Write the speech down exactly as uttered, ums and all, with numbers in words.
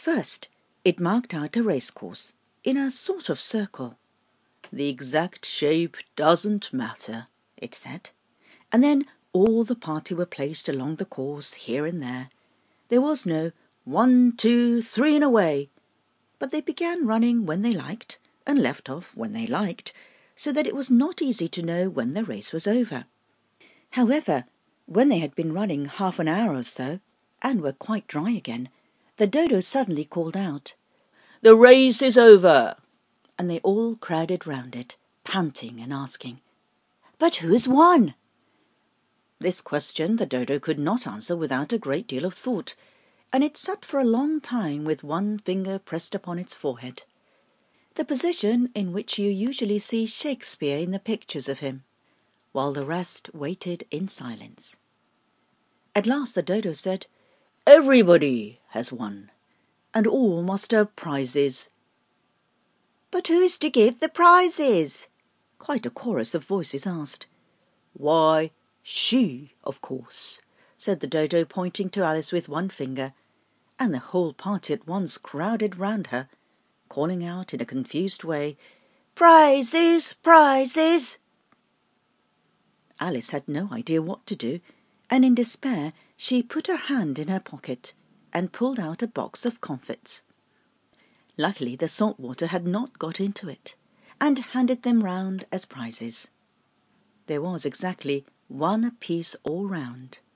First, it marked out a racecourse in a sort of circle. "The exact shape doesn't matter," it said. And then all the party were placed along the course here and there. There was no one, two, three and away, but they began running when they liked and left off when they liked, so that it was not easy to know when the race was over. However, when they had been running half an hour or so, and were quite dry again, the dodo suddenly called out, "The race is over!" And they all crowded round it, panting and asking, "But who's won?" This question the dodo could not answer without a great deal of thought, and it sat for a long time with one finger pressed upon its forehead, the position in which you usually see Shakespeare in the pictures of him, while the rest waited in silence. At last the dodo said, "Everybody has won, and all must have prizes." "But who's to give the prizes?" quite a chorus of voices asked. "Why, she, of course," said the dodo, pointing to Alice with one finger, and the whole party at once crowded round her, calling out in a confused way, "Prizes, prizes!" Alice had no idea what to do, and in despair she put her hand in her pocket and pulled out a box of comfits. Luckily the salt water had not got into it, and handed them round as prizes. There was exactly one apiece all round,